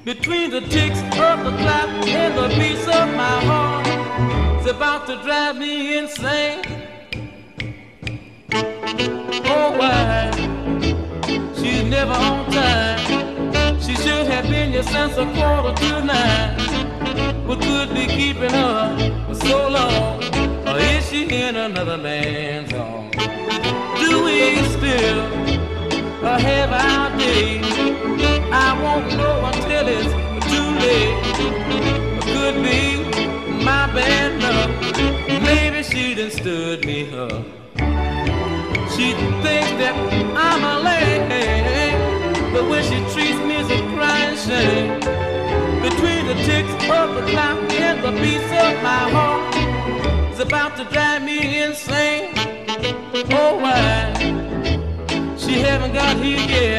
Between the ticks of the clock and the beats of my heart, it's about to drive me insane. Oh, why? She's never on time. She should have been here since 9:15. What could be keeping her for so long? Or is she in another man's arms? Do we still have our days? I won't know until it's too late. Could be my bad luck. Maybe she done stood me up. She thinks that I'm a lady, but when she treats me as a crying shame, between the ticks of the clock and the beats of my heart, it's about to drive me insane. Oh, why? She haven't got here yet.